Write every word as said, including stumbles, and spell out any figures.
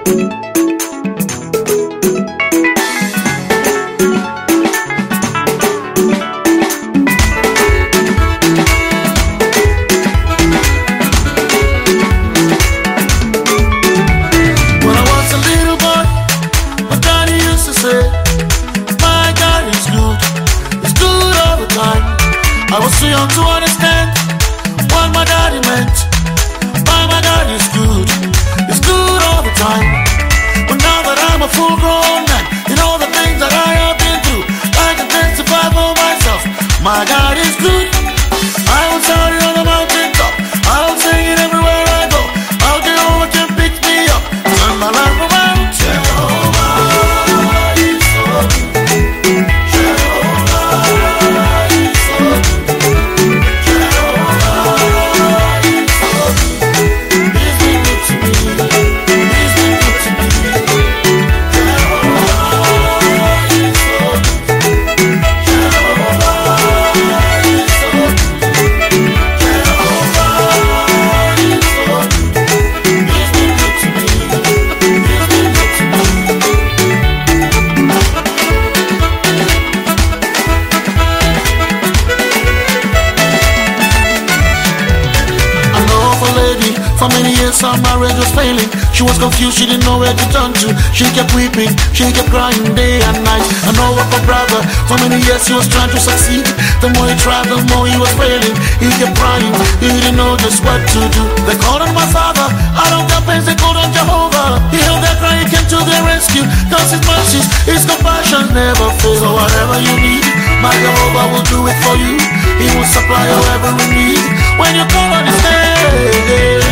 I was too young to understand what my daddy meant. Why my God is good, it's good all the time. But now that I'm a full grown man, you know the things that I have been through, I can testify for myself. My God is good. I will shout it on the mountain top, I'll sing it everywhere I go. I'll get over can pick me up, turn my life around. Jehovah is so good. Jehovah is so good. For many years our marriage was failing. She was confused, she didn't know where to turn to. She kept weeping, she kept crying day and night. I know of a brother, for many years he was trying to succeed. The more he tried, the more he was failing. He kept crying, he didn't know just what to do. They called on my father, out of their pains they called on Jehovah. He heard their cry, he came to their rescue. Cause his mercies, his compassion never fails. So whatever you need, my Jehovah will do it for you. He will supply your every need when you call on his name.